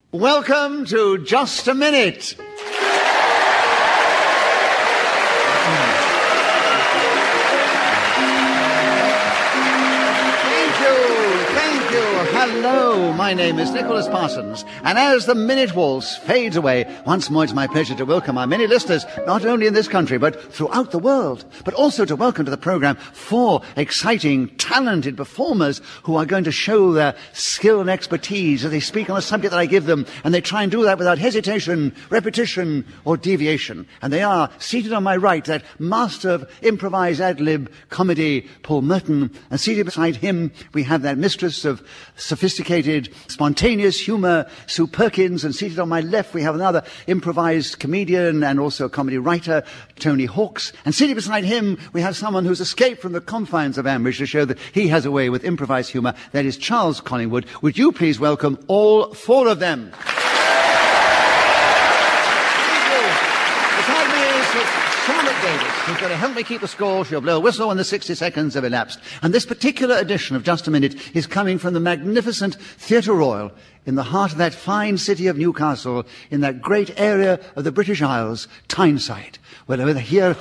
Welcome to Just a Minute. Thank you. Hello, my name is Nicholas Parsons, and as the Minute Waltz fades away, once more it's my pleasure to welcome our many listeners, not only in this country, but throughout the world, but also to welcome to the program 4 exciting, talented performers who are going to show their skill and expertise as they speak on a subject that I give them, and they try and do that without hesitation, repetition, or deviation. And they are, seated on my right, that master of improvised ad-lib comedy, Paul Merton, and seated beside him, we have that mistress of sophisticated, spontaneous humour, Sue Perkins, and seated on my left we have another improvised comedian and also comedy writer, Tony Hawks, and sitting beside him we have someone who's escaped from the confines of Ambridge to show that he has a way with improvised humour. That is Charles Collingwood. Would you please welcome all 4 of them? Beside me is Charlotte Davis, who's going to help me keep the score. She'll blow a whistle when the 60 seconds have elapsed. And this particular edition of Just a Minute is coming from the magnificent Theatre Royal in the heart of that fine city of Newcastle, in that great area of the British Isles, Tyneside, where over here...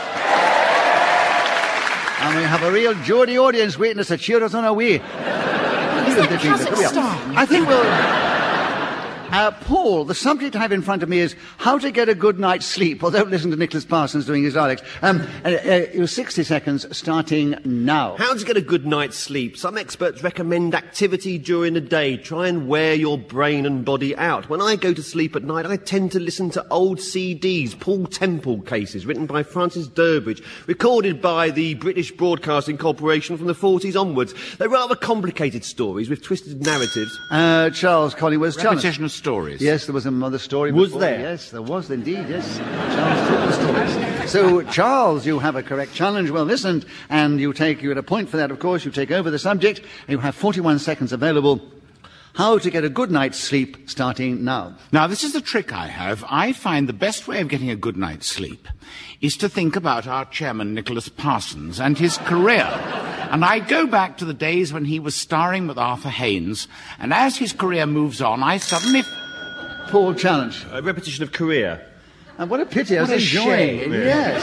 And we have a real Geordie audience waiting us to cheer us on our way. Is that Kazakhstan? I think we'll... Paul, the subject I have in front of me is how to get a good night's sleep. Well, don't listen to Nicholas Parsons doing his dialects. 60 seconds starting now. How to get a good night's sleep? Some experts recommend activity during the day. Try and wear your brain and body out. When I go to sleep at night, I tend to listen to old CDs, Paul Temple cases, written by Francis Durbridge, recorded by the British Broadcasting Corporation from the 40s onwards. They're rather complicated stories with twisted narratives. Charles Collingwood. Repetition of stories. Yes, there was another story. Was before. there? Yes, there was indeed, yes. Charles told the stories. So, Charles, you have a correct challenge, well listened, and you get a point for that, of course. You take over the subject, and you have 41 seconds available. How to get a good night's sleep, starting now. Now, this is the trick I have. I find the best way of getting a good night's sleep is to think about our chairman, Nicholas Parsons, and his career. And I go back to the days when he was starring with Arthur Haynes, and as his career moves on, I suddenly... Paul, challenge. A repetition of career. And what a pity, I was What a enjoying shame. it. Yes.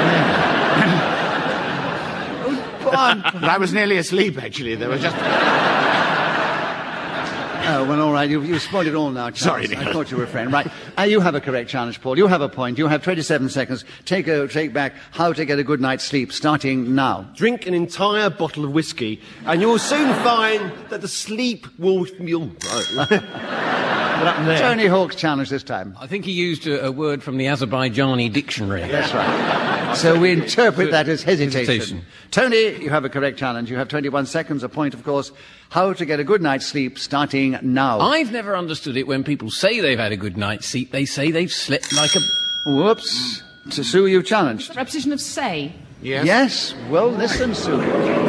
Go on. But I was nearly asleep, actually. There was just... Oh, well, all right. You've spoiled it all now, Charles. Sorry, Nicholas. I thought you were a friend. Right. You have a correct challenge, Paul. You have a point. You have 27 seconds. Take back how to get a good night's sleep, starting now. Drink an entire bottle of whiskey, and you'll soon find that the sleep will... What happened there? Tony Hawk's challenge this time. I think he used a word from the Azerbaijani dictionary. That's right. So we interpret that as hesitation. Hesitation. Tony, you have a correct challenge. You have 21 seconds, a point, of course. How to get a good night's sleep, starting now. I've never understood it when people say they've had a good night's sleep, they say they've slept like a... Whoops. So, Sue, you've challenged. Repetition of say. Yes? Yes? Well, listen, Sue.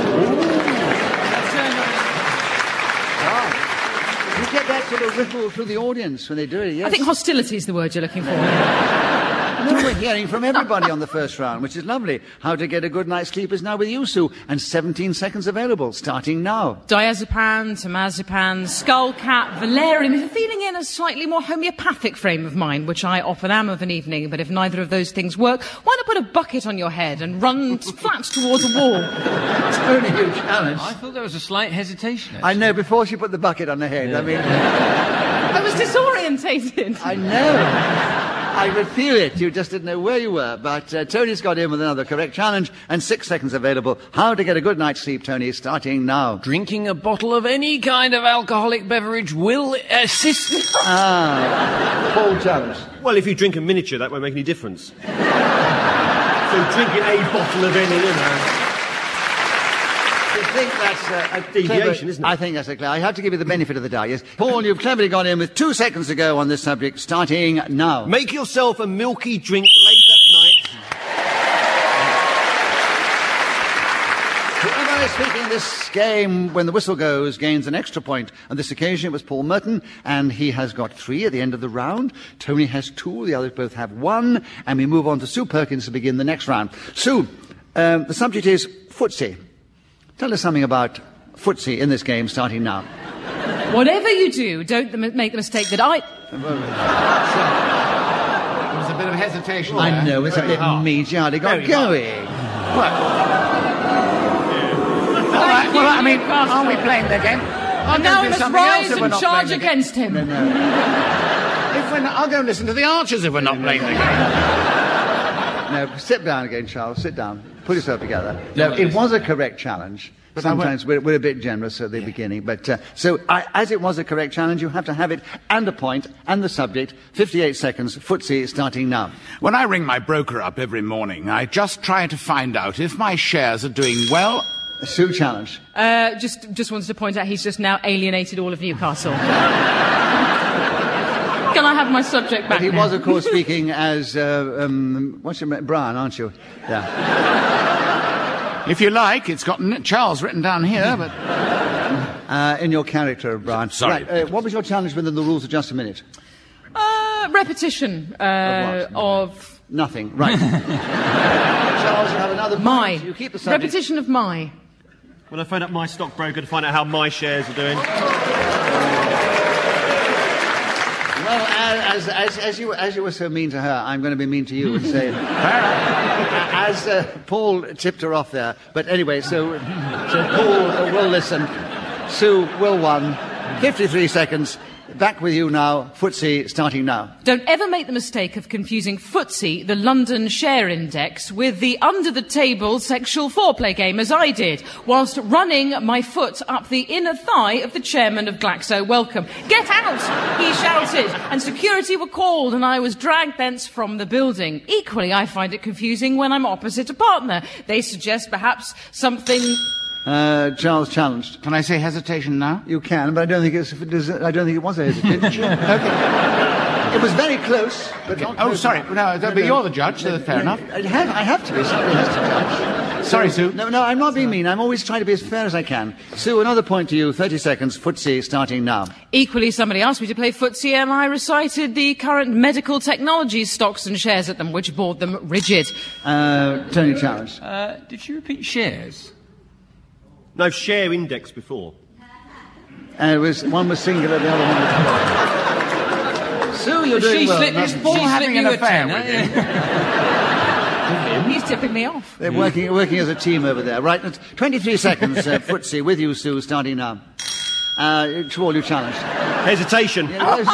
You get that sort of ripple through the audience when they do it, yes? I think hostility is the word you're looking for. No, we're hearing from everybody on the first round, which is lovely. How to get a good night's sleep is now with you, Sue, and 17 seconds available, starting now. Diazepam, temazepam, skullcap, valerian. If you're feeling in a slightly more homeopathic frame of mind, which I often am of an evening, but if neither of those things work, why not put a bucket on your head and run flat towards a wall? Tony, you challenge. I thought there was a slight hesitation. I know, before she put the bucket on her head. Yeah. I mean, I was disorientated. I know. I could feel it. You just didn't know where you were. But Tony's got in with another correct challenge, and 6 seconds available. How to get a good night's sleep, Tony, starting now. Drinking a bottle of any kind of alcoholic beverage will assist... Paul challenge. Well, if you drink a miniature, that won't make any difference. So drinking a bottle of any, I think that's a deviation, isn't it? I think that's a clear. I have to give you the benefit of the doubt, yes. Paul, you've cleverly gone in with 2 seconds to go on this subject, starting now. Make yourself a milky drink late at night. Whoever is speaking this game, when the whistle goes, gains an extra point. On this occasion, it was Paul Merton, and he has got 3 at the end of the round. Tony has 2, the others both have 1, and we move on to Sue Perkins to begin the next round. Sue, the subject is footsie. Tell us something about footsie in this game, starting now. Whatever you do, don't make the mistake that I... There was a bit of hesitation I there. know, it's a bit meaty. Hardly got going. All right, well, I mean, are we playing the game? And now we must rise and charge against him. No. I'll go and listen to the Archers if we're not playing the game. No, sit down again, Charles. Sit down. Pull yourself together. No, it was a correct challenge. But sometimes we're a bit generous at the beginning. But as it was a correct challenge, you have to have it and a point and the subject. 58 seconds. Footsie starting now. When I ring my broker up every morning, I just try to find out if my shares are doing well. Sue challenge. Just wanted to point out he's just now alienated all of Newcastle. Can I have my subject back? But he now? was, of course, speaking as what's your name? Brian, aren't you? Yeah. If you like, it's got Charles written down here, but... In your character, Brian. Sorry. Right, what was your challenge within the rules of just a minute? Repetition of... Nothing. Right. Charles, you have another point. My. You keep the subject. Repetition of my. Will I phone up my stockbroker to find out how my shares are doing? Well, as you were so mean to her, I'm going to be mean to you and say, as Paul tipped her off there. But anyway, so Paul will listen. Sue will won. 53 seconds. Back with you now. Footsie starting now. Don't ever make the mistake of confusing Footsie, the London Share Index, with the under-the-table sexual foreplay game, as I did, whilst running my foot up the inner thigh of the chairman of Glaxo Wellcome. Get out! He shouted, and security were called, and I was dragged thence from the building. Equally, I find it confusing when I'm opposite a partner. They suggest perhaps something... Charles challenged. Can I say hesitation now? You can, but I don't think it was a hesitation. Okay. It was very close, but not Oh, close sorry. enough. No, but you're the judge, so fair enough. I have to be. Somebody has to judge. Sorry, Sue. No, I'm not being mean. I'm always trying to be as fair as I can. Sue, another point to you. 30 seconds. Footsie starting now. Equally, somebody asked me to play footsie, and I recited the current medical technology stocks and shares at them, which bored them rigid. Tony challenged. Did you repeat shares? No, share index before. One was singular, the other one was... Sue, you're doing well. Is Paul having an affair with you? He's tipping me off. They're working as a team over there. Right, 23 seconds, Footsie, with you, Sue, starting now. Trawl, you challenged. Hesitation.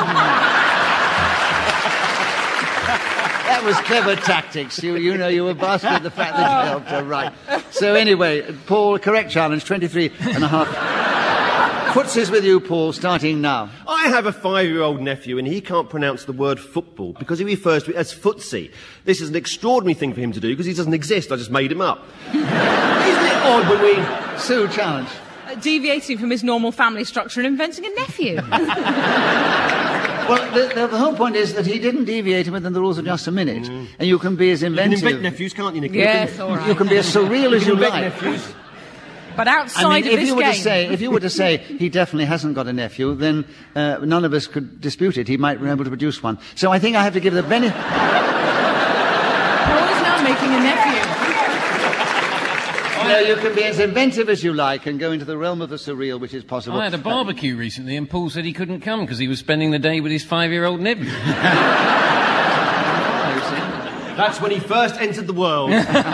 That was clever tactics. You know you were bastard the fact that you helped her. Right. So anyway, Paul, correct challenge, 23 and a half. Footsie's with you, Paul, starting now. I have a 5-year-old nephew and he can't pronounce the word football because he refers to it as footsie. This is an extraordinary thing for him to do because he doesn't exist. I just made him up. Isn't it odd when we... Sue, challenge. Deviating from his normal family structure and inventing a nephew. Well, the whole point is that he didn't deviate within the rules of just a minute. And you can be as You can inventive... invent nephews, can't you, Nicola? Yes, all right. You can be as surreal as you invent like. nephews. But outside I mean, of this game... if you were to say he definitely hasn't got a nephew, then none of us could dispute it. He might be able to produce one. So I think I have to give the benefit... Paul is now making a nephew. No, you can be as inventive as you like and go into the realm of the surreal, which is possible. I had a barbecue recently, and Paul said he couldn't come because he was spending the day with his 5-year-old nephew. That's when he first entered the world.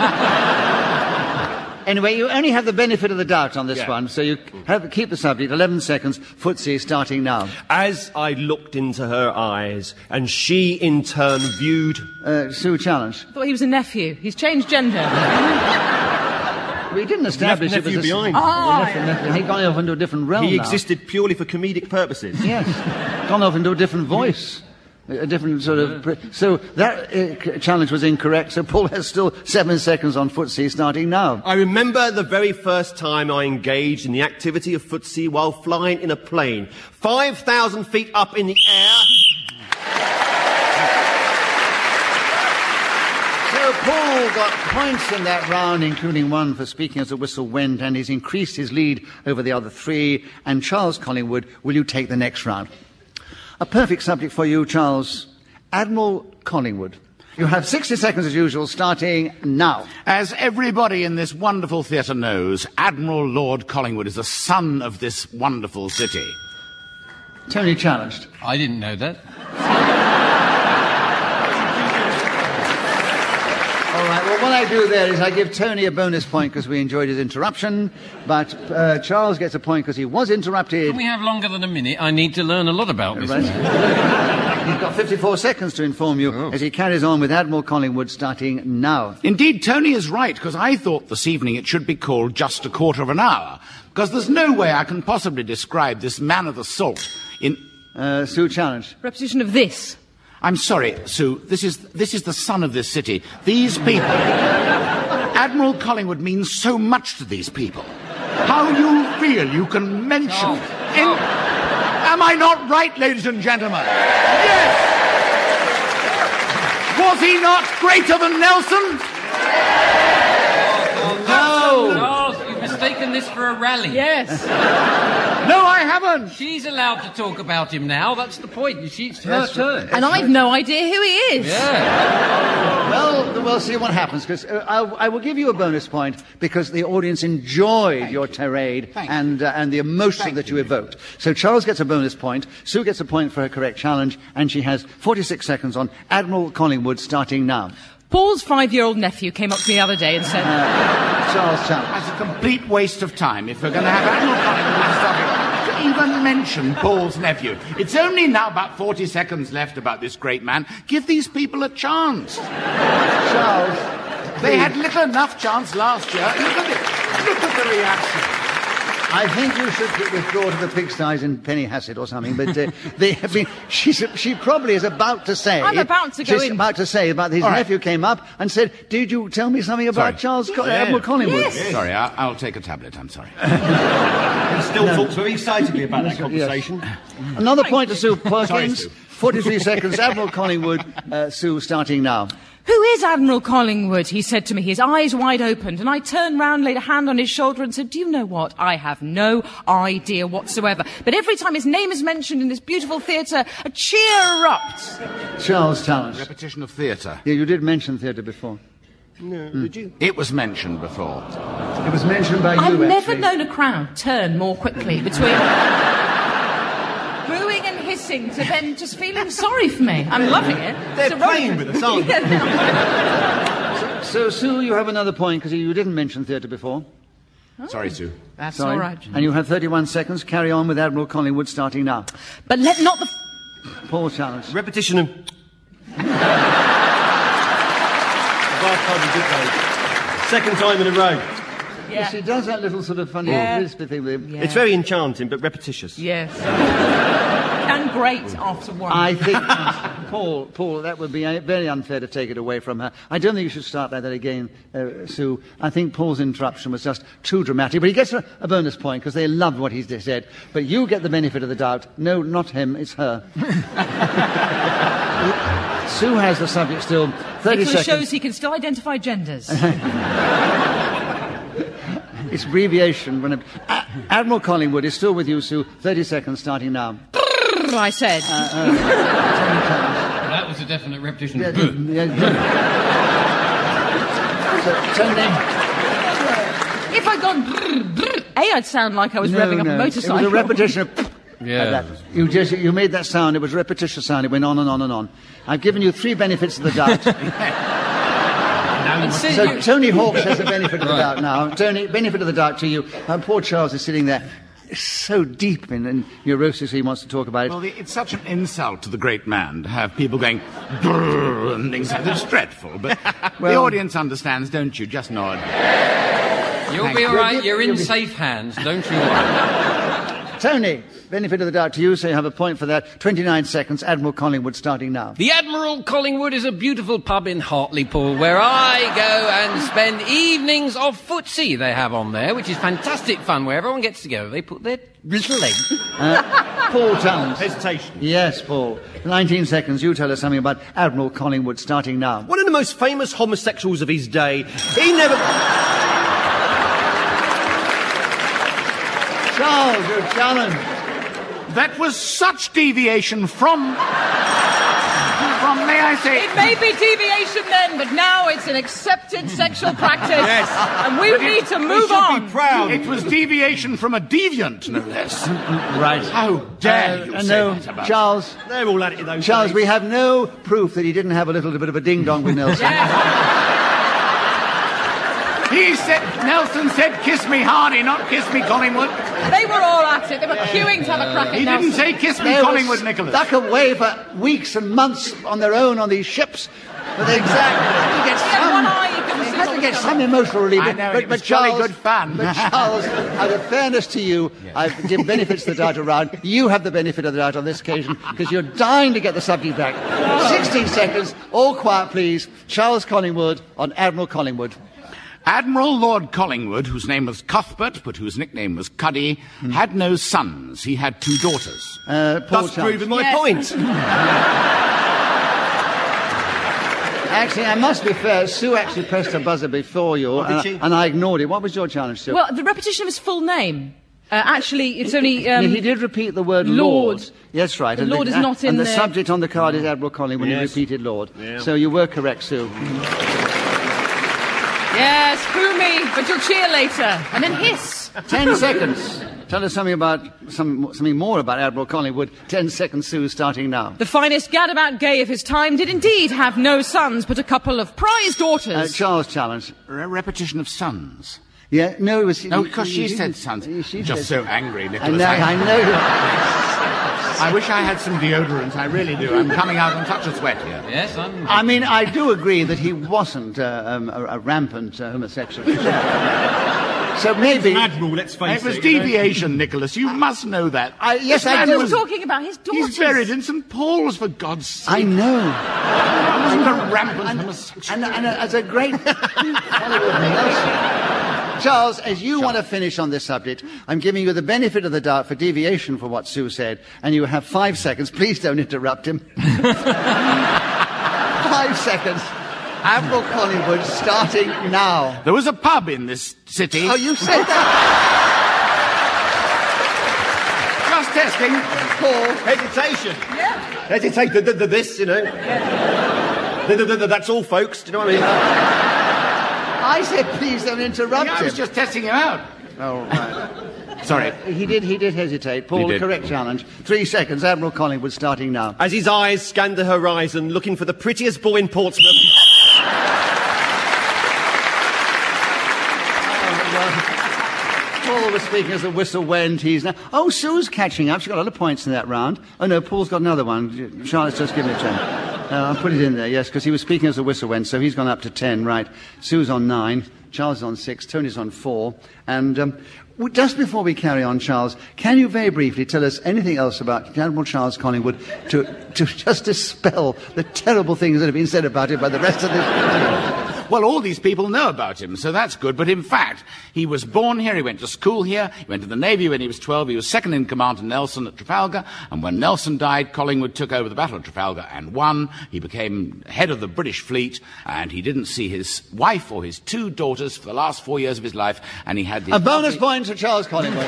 Anyway, you only have the benefit of the doubt on this one, so you keep the subject. 11 seconds. Footsie starting now. As I looked into her eyes, and she in turn viewed... Sue, challenge. I thought he was a nephew. He's changed gender. We didn't establish it nephew was behind. He'd gone off into a different realm He now. existed purely for comedic purposes. Yes. Gone off into a different voice. A different sort of... So that challenge was incorrect, so Paul has still 7 seconds on Footsie starting now. I remember the very first time I engaged in the activity of footsie while flying in a plane. 5,000 feet up in the air. So Paul got points in that round, including 1 for speaking as the whistle went, and he's increased his lead over the other 3. And Charles Collingwood, will you take the next round? A perfect subject for you, Charles. Admiral Collingwood. You have 60 seconds as usual, starting now. As everybody in this wonderful theatre knows, Admiral Lord Collingwood is the son of this wonderful city. Tony challenged. I didn't know that. All right, well, what I do there is I give Tony a bonus point because we enjoyed his interruption, but Charles gets a point because he was interrupted. Can we have longer than a minute? I need to learn a lot about this. Right. He's got 54 seconds to inform you as he carries on with Admiral Collingwood starting now. Indeed, Tony is right, because I thought this evening it should be called Just a Quarter of an Hour, because there's no way I can possibly describe this man of the salt in... Sue challenged. Repetition of this. I'm sorry, Sue, this is the son of this city. These people... Admiral Collingwood means so much to these people. How you feel you can mention... Am I not right, ladies and gentlemen? Yes! Was he not greater than Nelson? Charles, you've mistaken this for a rally. Yes. No, I haven't. She's allowed to talk about him now. That's the point. It's her turn. And I've no idea who he is. Yeah. Well, we'll see what happens, because I will give you a bonus point because the audience enjoyed your tirade and the emotion that you evoked. So Charles gets a bonus point, Sue gets a point for her correct challenge, and she has 46 seconds on Admiral Collingwood starting now. Paul's 5-year-old nephew came up to me the other day and said... Charles challenge. That's a complete waste of time if we're going to have Admiral Collingwood starting to even mention Paul's nephew. It's only now about 40 seconds left about this great man. Give these people a chance. Charles, They had little enough chance last year. Look at it. Look at the reaction. I think you should withdraw to the pigsties in Pennyhassett or something, but they have been... She probably is about to say... I'm about to go She's in. about to say about his nephew came up and said, did you tell me something about Admiral Collingwood? Yes. Sorry, I'll take a tablet, I'm sorry. He still talks very excitedly about that conversation. Another point to Sue Sorry, Perkins. Sue. 43 seconds. Admiral Collingwood, Sue starting now. Who is Admiral Collingwood? He said to me, his eyes wide opened, and I turned round, laid a hand on his shoulder and said, do you know what? I have no idea whatsoever. But every time his name is mentioned in this beautiful theatre, a cheer erupts. Charles challenge. Repetition of theatre. Yeah, you did mention theatre before. No, did you? It was mentioned before. It was mentioned by you, I've never actually. known a crowd turn more quickly between booing and hissing to then just feeling sorry for me. I'm loving it. They're It's a roller playing with us, aren't they? So, Sue, you have another point because you didn't mention theatre before. Sorry, Sue. That's Sorry. all right. And you have 31 seconds. Carry on with Admiral Collingwood starting now. But let not the... Paul challenge. Repetition of... Second time in a row. Yes, he does that little sort of funny crispy thing with him. Yeah. It's very enchanting, but repetitious. Yes. And great after one. I think, Paul, that would be very unfair to take it away from her. I don't think you should start like that again, Sue. I think Paul's interruption was just too dramatic. But he gets a bonus point because they loved what he said. But you get the benefit of the doubt. No, not him, it's her. Sue has the subject still. 30 Nicholas seconds. shows he can still identify genders. It's abbreviation. Admiral Collingwood is still with you, Sue. 30 seconds starting now. I said. That was a definite repetition of boo. Tony. If I'd gone... I'd sound like I was revving up a motorcycle. It was a repetition of... Yeah. Like you made that sound. It was a repetitious sound. It went on and on and on. I've given you 3 benefits of the doubt. So Tony Hawks has the benefit of the doubt now. Tony, benefit of the doubt to you. Poor Charles is sitting there so deep in neurosis he wants to talk about it. Well, it's such an insult to the great man to have people going brrr and things like that. It's dreadful, but the audience understands, don't you? Just nod. You'll be all right. You're in safe hands. Don't you worry. Tony, benefit of the doubt to you, so you have a point for that. 29 seconds. Admiral Collingwood starting now. The Admiral Collingwood is a beautiful pub in Hartlepool where I go and spend evenings of footsie they have on there, which is fantastic fun, where everyone gets together. They put their little legs... Paul Towns. Hesitation. Yes, Paul. 19 seconds. You tell us something about Admiral Collingwood starting now. One of the most famous homosexuals of his day. He never... Charles, your challenge. That was such deviation from Now, may I say... It may be deviation then, but now it's an accepted sexual practice. Yes. And we need to move should on. be proud. It was deviation from a deviant, no less. Right. How dare you say no, that about Charles. They're all at it, those Charles, days. we have no proof that he didn't have a little bit of a ding-dong with Nelson. Nelson said, kiss me Hardy, not kiss me Collingwood. They were all at it. They were queuing to have a crack at He Nelson. didn't say kiss me They were Collingwood, Nicholas. stuck away for weeks and months on their own on these ships. But they had to get some emotional relief. I know, but, it was but jolly Charles, good fun. But Charles, out of fairness to you, I've given benefits of the doubt around. You have the benefit of the doubt on this occasion because you're dying to get the subject back. 16 seconds. All quiet, please. Charles Collingwood on Admiral Collingwood. Admiral Lord Collingwood, whose name was Cuthbert, but whose nickname was Cuddy, had no sons. He had 2 daughters. Paul Thus Charles. proving my point. Actually, I must be fair. Sue actually pressed her buzzer before you, did she? and I ignored it. What was your challenge, Sue? Well, the repetition of his full name. Actually, it's only... he did repeat the word Lord. Lord. Yes, right. The Lord is not in And the there. subject on the card is Admiral Collingwood when he Yes. repeated Lord. Yeah. So you were correct, Sue. Yes, boo me, but you'll cheer later. And then hiss. 10 seconds. Tell us something more about Admiral Collingwood. 10 seconds, Sue, starting now. The finest gadabout gay of his time did indeed have no sons, but a couple of prize daughters. Charles' challenge. Repetition of sons. Yeah, no, it was... No, because she said sons. Just so angry, I Nicholas. know, I know. I wish I had some deodorant. I really do. I'm coming out in such a sweat here. Yes, I'm... I mean, I do agree that he wasn't a rampant homosexual. So maybe... An admiral, let's face It was it. you know. deviation, Nicholas. You must know that. Yes, I Still do. talking about his daughters. He's buried in St. Paul's, for God's sake. I know. Wasn't a rampant homosexual. And as a great Hollywood Nelson. Charles, as you want to finish on this subject, I'm giving you the benefit of the doubt for deviation for what Sue said, and you have 5 seconds. Please don't interrupt him. 5 seconds. Admiral Collingwood, starting now. There was a pub in this city. Oh, you said that, Just testing. Paul. Hesitation. Yeah. Hesitate. This, you know. That's all, folks. Do you know what I mean? I said please don't interrupt I him. was just testing him out. Oh, right. Sorry. He did hesitate. Paul, He did. correct challenge. 3 seconds. Admiral Collingwood, starting now. As his eyes scanned the horizon, looking for the prettiest boy in Portsmouth. Paul was speaking as the whistle went. He's now... Oh, Sue's catching up. She got a lot of points in that round. Oh, no, Paul's got another one. Charlotte's just given it to him. I'll put it in there, yes, because he was speaking as the whistle went, so he's gone up to 10, right. Sue's on 9, Charles is on 6, Tony's on 4. And just before we carry on, Charles, can you very briefly tell us anything else about Admiral Charles Collingwood to just dispel the terrible things that have been said about him by the rest of this... Well, all these people know about him, so that's good. But in fact, he was born here, he went to school here, he went to the Navy when he was 12, he was second in command to Nelson at Trafalgar, and when Nelson died, Collingwood took over the Battle of Trafalgar and won. He became head of the British fleet, and he didn't see his wife or his 2 daughters for the last 4 years of his life, and he had... A bonus point to Charles Collingwood.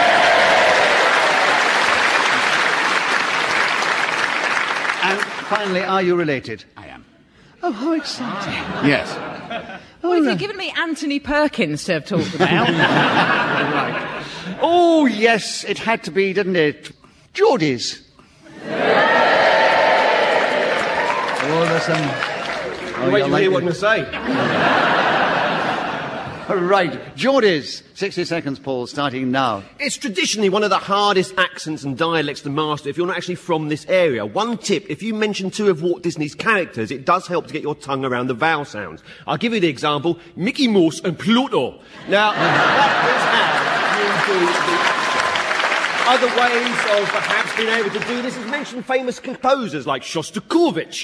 And finally, are you related? I am. Oh, how exciting. Yes. Well, if you'd given me Anthony Perkins to have talked about. Oh, yes, it had to be, didn't it? Geordies. Oh, there's some... Wait till you hear what I'm going to say. Right, Geordies. 60 seconds, Paul, starting now. It's traditionally one of the hardest accents and dialects to master if you're not actually from this area. One tip, if you mention 2 of Walt Disney's characters, it does help to get your tongue around the vowel sounds. I'll give you the example, Mickey Mouse and Pluto. Now, that is how you do the... Other ways of perhaps being able to do this is mention famous composers like Shostakovich.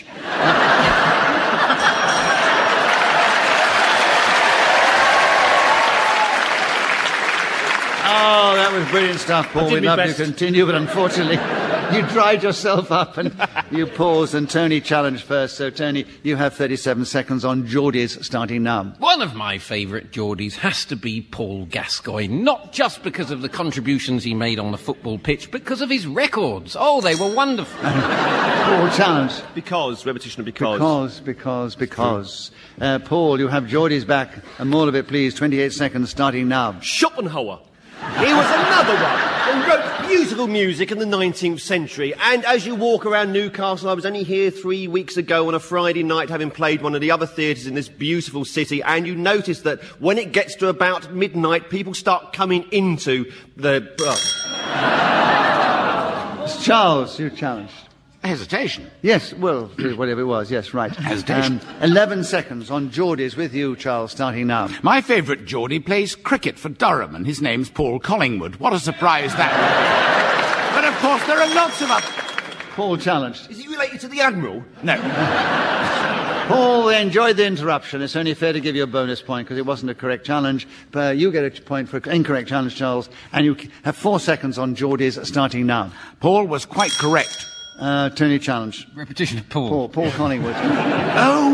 Oh, that was brilliant stuff, Paul. I did We'd my love best. to continue, but unfortunately, You dried yourself up and you paused, and Tony challenged first. So, Tony, you have 37 seconds on Geordies starting now. One of my favourite Geordies has to be Paul Gascoigne, not just because of the contributions he made on the football pitch, but because of his records. Oh, they were wonderful. Paul challenged. Because, repetition of because. Because. Paul, you have Geordies back, and more of it, please. 28 seconds starting now. Schopenhauer. He was another one who wrote beautiful music in the 19th century. And as you walk around Newcastle, I was only here 3 weeks ago on a Friday night, having played one of the other theatres in this beautiful city, and you notice that when it gets to about midnight, people start coming into the... Charles, you challenged. Hesitation. Yes, well, whatever it was, yes, right. Hesitation. 11 seconds on Geordies with you, Charles, starting now. My favourite Geordie plays cricket for Durham, and his name's Paul Collingwood. What a surprise that was. But, of course, there are lots of others. Paul challenged. Is he related to the Admiral? No. Paul enjoyed the interruption. It's only fair to give you a bonus point because it wasn't a correct challenge. But you get a point for an incorrect challenge, Charles, and you have 4 seconds on Geordies starting now. Paul was quite correct. Tony challenge. Repetition of Paul. Paul Collingwood. Oh!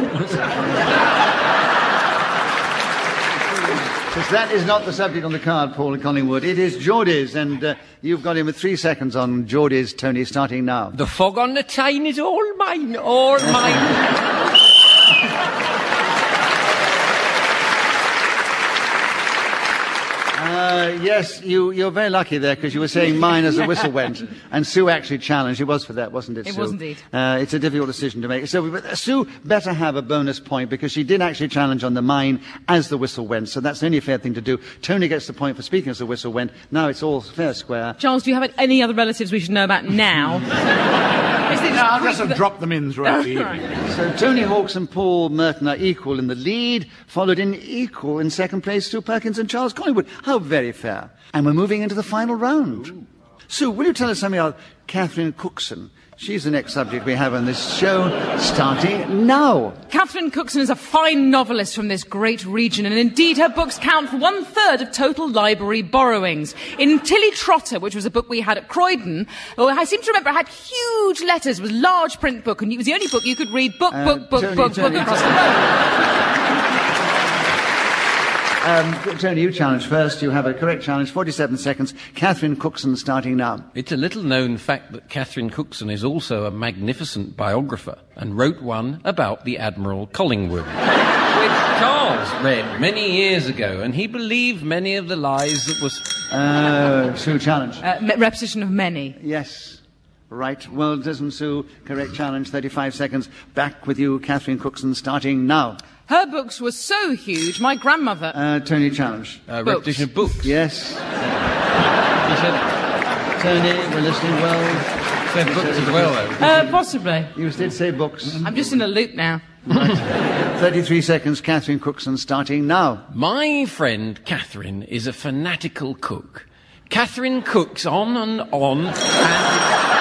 Because that is not the subject on the card, Paul Collingwood. It is Geordies, and you've got him with 3 seconds on Geordies, Tony, starting now. The fog on the Tyne is all mine, all mine. Yes, you're very lucky there because you were saying mine as the whistle went. And Sue actually challenged. It was for that, wasn't it, Sue? It was indeed. It's a difficult decision to make. So Sue better have a bonus point because she did actually challenge on the mine as the whistle went. So that's the only fair thing to do. Tony gets the point for speaking as the whistle went. Now it's all fair square. Charles, do you have any other relatives we should know about now? I'll just drop them in throughout the evening. So Tony Hawks and Paul Merton are equal in the lead, followed in equal in second place Sue Perkins and Charles Collingwood. How very fair. And we're moving into the final round. Ooh. Sue, will you tell us something about Catherine Cookson? She's the next subject we have on this show, starting now. Catherine Cookson is a fine novelist from this great region, and indeed her books count for 1/3 of total library borrowings. In Tilly Trotter, which was a book we had at Croydon, I seem to remember it had huge letters, it was a large print book, and it was the only book you could read book across the road. Tony, you challenge first. You have a correct challenge. 47 seconds. Catherine Cookson starting now. It's a little-known fact that Catherine Cookson is also a magnificent biographer and wrote one about the Admiral Collingwood, which Charles read many years ago, and he believed many of the lies that was... Sue, challenge. Repetition of many. Yes. Right. Well done, Sue. Correct challenge. 35 seconds. Back with you, Catherine Cookson, starting now. Her books were so huge, my grandmother... Tony, challenge. Repetition of books. Yes. Tony, we're listening well. Said books as well, though. Possibly. You did say books. I'm just in a loop now. Right. 33 seconds, Catherine Cookson, starting now. My friend Catherine is a fanatical cook. Catherine cooks on and on and...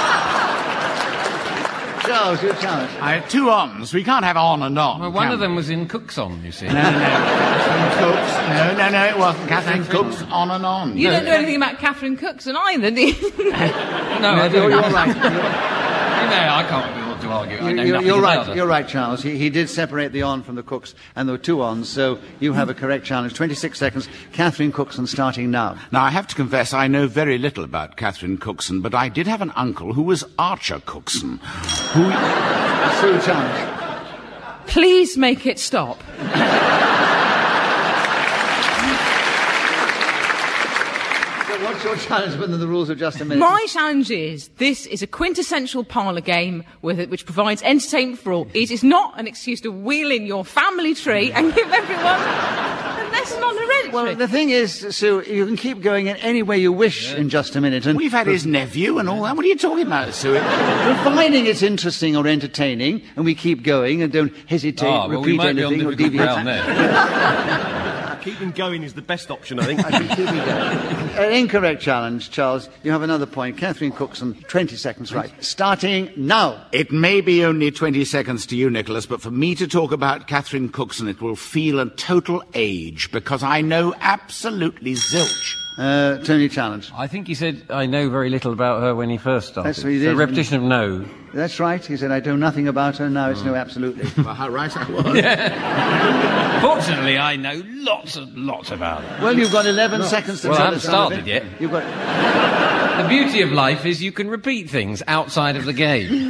Charles, your challenge. I had 2 ons. We can't have on and on. Well, one of them was in Cook's On, you see. No. Catherine Cooks. No, it wasn't. Catherine Cooks on and on. You don't know anything about Catherine Cookson either, do you? No, I don't. You're right. You know, I can't be able to argue. I know nothing you're about right. it. You're right, Charles. He did separate the on from the cooks, and there were 2 ons, so you have a correct challenge. 26 seconds. Catherine Cookson starting now. Now, I have to confess I know very little about Catherine Cookson, but I did have an uncle who was Archer Cookson, who... Sue, challenge. Please make it stop. What's your challenge within the rules of just a minute? My challenge is, this is a quintessential parlour game which provides entertainment for all. It is not an excuse to wheel in your family tree and give everyone a lesson on hereditary. Well, the thing is, Sue, you can keep going in any way you wish in just a minute. And we've had his nephew and all that. What are you talking about, Sue? Providing it's interesting or entertaining, and we keep going and don't hesitate, repeat anything or deviate. Keeping going is the best option, I think. An incorrect challenge, Charles. You have another point. Catherine Cookson, 20 seconds, right. Starting now. It may be only 20 seconds to you, Nicholas, but for me to talk about Catherine Cookson, it will feel a total age, because I know absolutely zilch Tony, challenge. I think he said, I know very little about her when he first started. That's what he So did. repetition of no. That's right. He said, I know nothing about her. Now it's no, absolutely. Well, how right I was. Fortunately, I know lots and lots about her. Well, you've got 11 seconds to Well, I tell haven't us some of started it. yet. You've got... The beauty of life is you can repeat things outside of the game.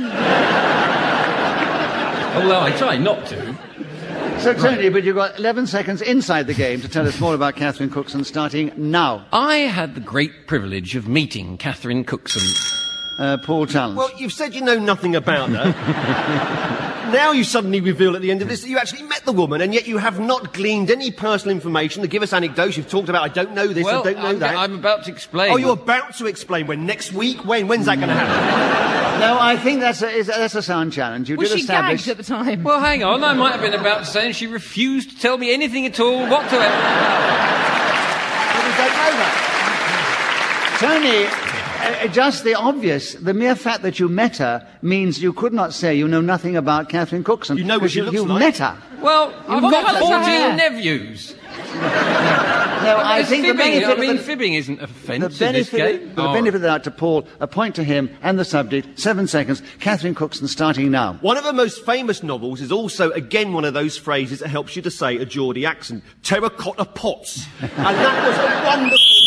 Although I try not to. So, Tony, but you've got 11 seconds inside the game to tell us more about Catherine Cookson, starting now. I had the great privilege of meeting Catherine Cookson. Paul, challenge. Well, you've said you know nothing about her. Now you suddenly reveal at the end of this that you actually met the woman, and yet you have not gleaned any personal information to give us anecdotes. You've talked about, I don't know this, I don't know that. I'm about to explain. Oh, you're about to explain. When? Next week? When? When's that going to happen? No, I think that's a sound challenge. You Was did she establish... gagged at the time? Well, hang on. I might have been about to say, and she refused to tell me anything at all whatsoever. But we don't know that. Tony, just the obvious. The mere fact that you met her means you could not say you know nothing about Catherine Cookson. You know what she looks you like. met her. Well, I've What got colour's her 14 hair? nephews. No, I It's think the fibbing. benefit... I mean, of the, fibbing isn't a the offence in this benefit, game. the benefit of that to Paul, a point to him and the subject, 7 seconds. Catherine Cookson, starting now. One of her most famous novels is also, again, one of those phrases that helps you to say a Geordie accent. Terracotta pots. And that was a wonderful book.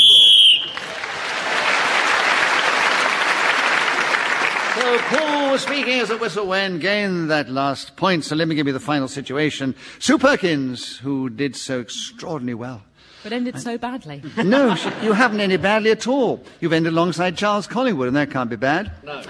So Paul was speaking as a whistle when gained that last point. So let me give you the final situation. Sue Perkins, who did so extraordinarily well. But ended so badly. No, you haven't ended badly at all. You've ended alongside Charles Collingwood, and that can't be bad. Both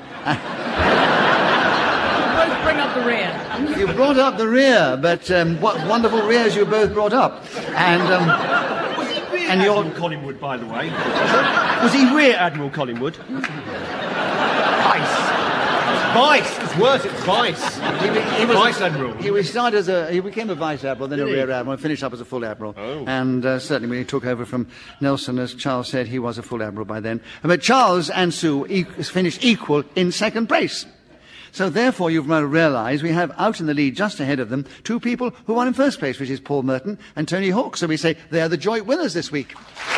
bring up the rear. You brought up the rear, but what wonderful rears you both brought up. And And Admiral Collingwood, by the way. Was he Rear Admiral Collingwood? Vice. It's worse, it's Vice. he was Vice Admiral. He became a vice admiral, then a rear admiral, and finished up as a full admiral. Oh. And certainly when he took over from Nelson, as Charles said, he was a full admiral by then. But Charles and Sue finished equal in second place. So therefore, you've now realised we have out in the lead, just ahead of them, two people who won in first place, which is Paul Merton and Tony Hawk. So we say they are the joint winners this week.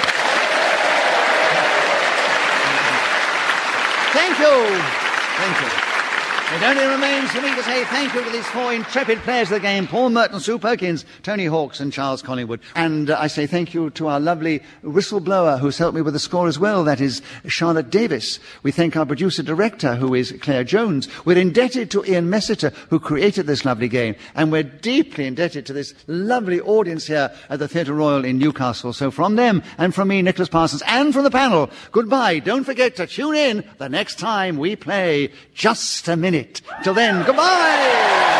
Thank you. Thank you. It only remains for me to say thank you to these four intrepid players of the game, Paul Merton, Sue Perkins, Tony Hawks and Charles Collingwood. And I say thank you to our lovely whistleblower who's helped me with the score as well, that is Charlotte Davis. We thank our producer-director, who is Claire Jones. We're indebted to Ian Messiter, who created this lovely game. And we're deeply indebted to this lovely audience here at the Theatre Royal in Newcastle. So from them, and from me, Nicholas Parsons, and from the panel, goodbye. Don't forget to tune in the next time we play Just a Minute. Till then, goodbye!